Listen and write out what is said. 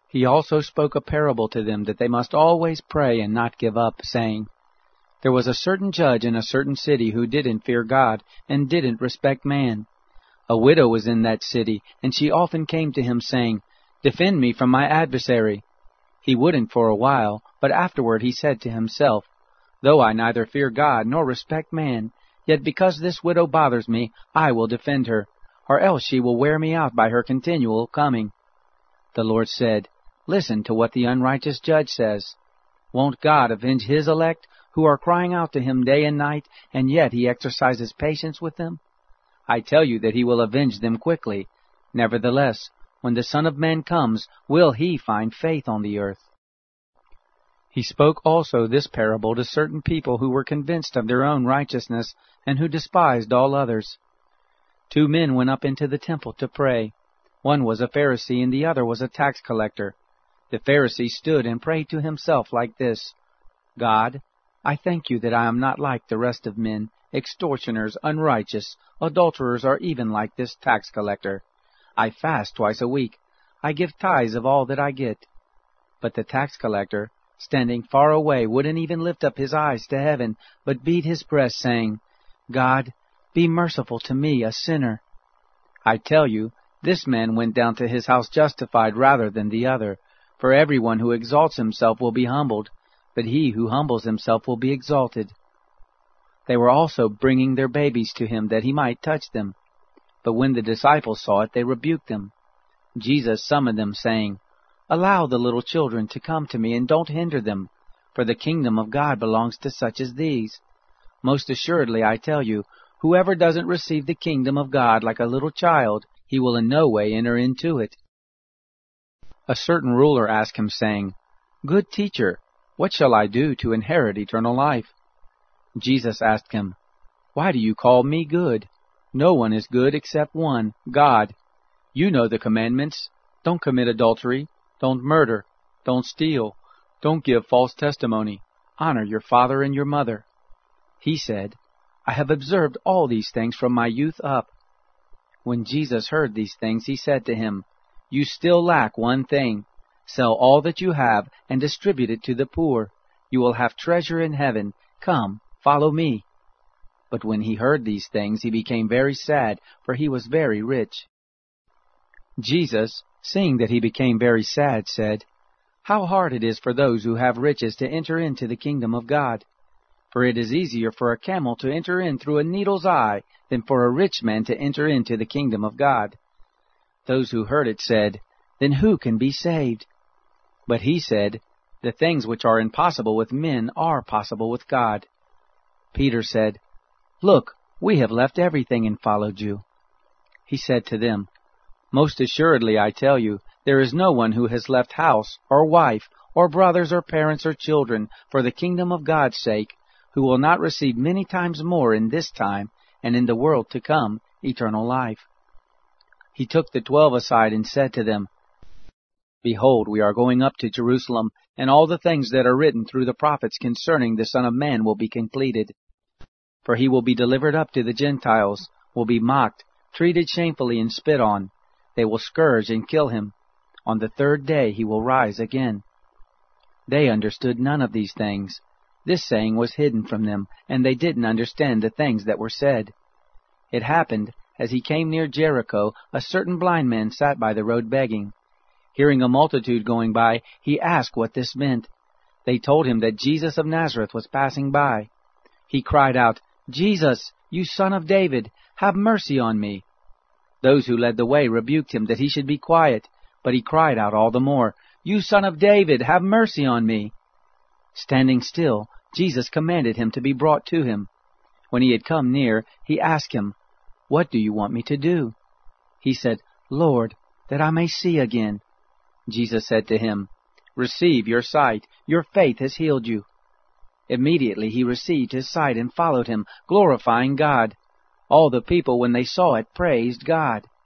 He also spoke a parable to them that they must always pray and not give up, saying, There was a certain judge in a certain city who didn't fear God and didn't respect man. A widow was in that city, and she often came to him, saying, Defend me from my adversary. He wouldn't for a while, but afterward he said to himself, Though I neither fear God nor respect man, yet because this widow bothers me, I will defend her, or else she will wear me out by her continual coming. The Lord said, Listen to what the unrighteous judge says. Won't God avenge his elect, who are crying out to him day and night, and yet he exercises patience with them? I tell you that he will avenge them quickly. Nevertheless, when the Son of Man comes, will he find faith on the earth? He spoke also this parable to certain people who were convinced of their own righteousness, and who despised all others. 2 men went up into the temple to pray. One was a Pharisee, and the other was a tax collector. The Pharisee stood and prayed to himself like this, God, I thank you that I am not like the rest of men, extortioners, unrighteous, adulterers, or even like this tax collector. I fast twice a week. I give tithes of all that I get. But the tax collector, standing far away, wouldn't even lift up his eyes to heaven, but beat his breast, saying, God, be merciful to me, a sinner. I tell you, this man went down to his house justified rather than the other. For everyone who exalts himself will be humbled, but he who humbles himself will be exalted. They were also bringing their babies to him that he might touch them. But when the disciples saw it, they rebuked them. Jesus summoned them, saying, Allow the little children to come to me, and don't hinder them, for the kingdom of God belongs to such as these. Most assuredly, I tell you, whoever doesn't receive the kingdom of God like a little child, he will in no way enter into it. A certain ruler asked him, saying, Good teacher, what shall I do to inherit eternal life? Jesus asked him, Why do you call me good? No one is good except one, God. You know the commandments. Don't commit adultery. Don't murder. Don't steal. Don't give false testimony. Honor your father and your mother. He said, I have observed all these things from my youth up. When Jesus heard these things, he said to him, You still lack one thing. Sell all that you have and distribute it to the poor. You will have treasure in heaven. Come, follow me. But when he heard these things, he became very sad, for he was very rich. Jesus, seeing that he became very sad, said, How hard it is for those who have riches to enter into the kingdom of God. For it is easier for a camel to enter in through a needle's eye than for a rich man to enter into the kingdom of God. Those who heard it said, Then who can be saved? But he said, The things which are impossible with men are possible with God. Peter said, Look, we have left everything and followed you. He said to them, Most assuredly I tell you, there is no one who has left house, or wife, or brothers, or parents, or children, for the kingdom of God's sake, who will not receive many times more in this time, and in the world to come, eternal life. He took the 12 aside and said to them, Behold, we are going up to Jerusalem, and all the things that are written through the prophets concerning the Son of Man will be completed. For he will be delivered up to the Gentiles, will be mocked, treated shamefully, and spit on. They will scourge and kill him. On the 3rd day he will rise again. They understood none of these things. This saying was hidden from them, and they didn't understand the things that were said. It happened, as he came near Jericho, a certain blind man sat by the road begging. Hearing a multitude going by, he asked what this meant. They told him that Jesus of Nazareth was passing by. He cried out, Jesus, you Son of David, have mercy on me. Those who led the way rebuked him that he should be quiet, but he cried out all the more, You Son of David, have mercy on me. Standing still, Jesus commanded him to be brought to him. When he had come near, he asked him, What do you want me to do? He said, Lord, that I may see again. Jesus said to him, Receive your sight, your faith has healed you. Immediately he received his sight and followed him, glorifying God. All the people, when they saw it, praised God.